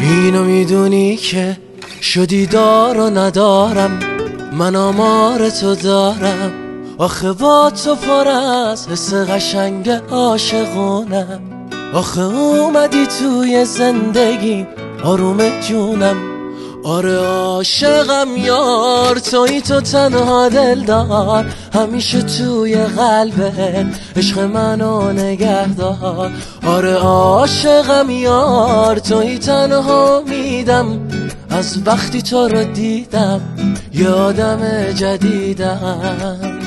اینو میدونی که شدی دار و ندارم، من آمار تو دارم. آخه با تو پر از حس قشنگ عاشقونم. آخه اومدی توی زندگی آروم جونم. آره عاشقم یار، توی تو تنها دلدار، همیشه توی قلبت عشق منو نگهدار. آره عاشقم یار، توی تنها میدم، از وقتی تو رو دیدم یه آدم جدیدم.